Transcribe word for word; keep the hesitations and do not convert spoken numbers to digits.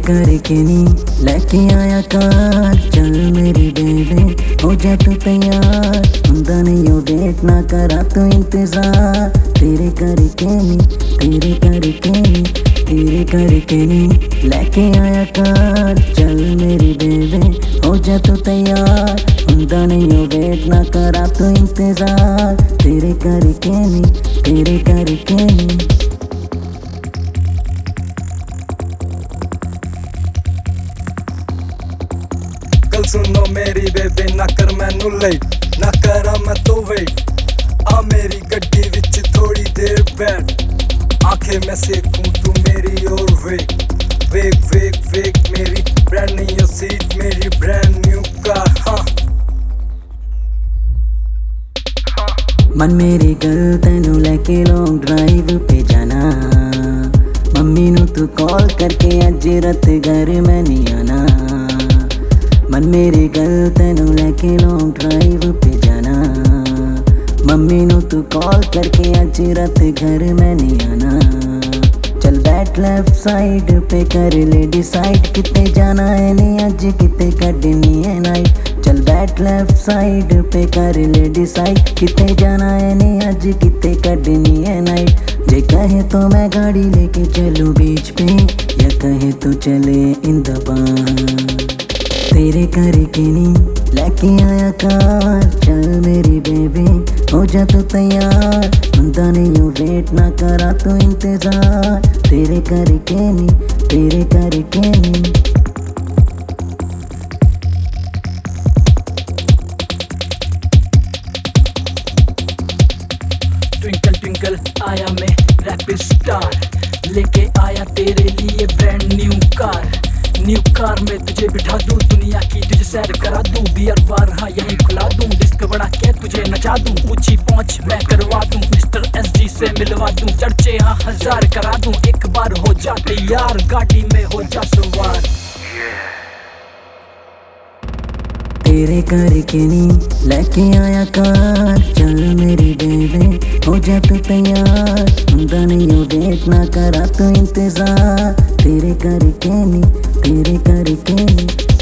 करके नी लेके आया कार, चल मेरी बेबे हो जा तू तैयार। हुंदा नहीं ओ वेट ना करा तू इंतजार, तेरे करके नी तेरे करके नी तेरे करके नी लेके आया कार, चल मेरी बेबे हो जा तू तैयार। हुंदा नहीं ओ वेट ना करा तू इंतजार, तेरे करके नी तेरे करके नी। गल सुनो मेरी बेबे ना कर मैनू लेट, ना करा मैं तो वेट। आ मेरी गड्डी विच थोड़ी देर बैठ, आंखें मैं सेकूं तू मेरी ओर वेक वेक वेक वेक। मेरी ब्रांड न्यू सीट मेरी ब्रांड न्यू कार। हाँ मन मेरी गल तेनू लेके लॉन्ग ड्राइव पे जाना, मम्मी नू तू कॉल करके अज रात घर मैं नहीं आना। मन मेरी गल तेनू लेके लॉन्ग ड्राइव पे जाना, मम्मी नू तू कॉल करके अज रात घर मैं नहीं आना। चल बैठ लेफ्ट साइड पे कर ले डिसाइड, किते जाना है नी अज किते कड्डनी है नाइट। चल बैठ लेफ्ट साइड पे कर ले डिसाइड, किते जाना है नी अज किते कड्डनी है नाइट। जे कहे तो मैं गाड़ी लेके चलूं बीच पे, या कहे तो चले इन द बार। तेरे करके नी लेके आया कार, चल मेरी बेबी हो जा तू तैयार। हुंदा नहीं ओ वेट ना करा तू इंतजार, तेरे करके नी तेरे करके नी। ट्विंकल ट्विंकल आया मैं रैपिड स्टार, लेके आया तेरे लिए brand new car. New car में तुझे बिठा दूं, दुनिया की तुझे सैर करा दूं। बियर बार हाँ यहीं खुला दूं, डिस्क बना के तुझे नचा दूं। ऊंची पहुंच मैं करवा दूं, मिस्टर एस जी से मिलवा दूं। चर्चे हाँ हजार करा दूं, एक बार हो जा तैयार, गाड़ी में हो जा सवार। तेरे करके नी लेके आया कार, चल मेरी बेबे हो जा तू तैयार। हुंदा नहीं ओ वेट ना करा तू इंतजार, तेरे करके नी तेरे करके नी।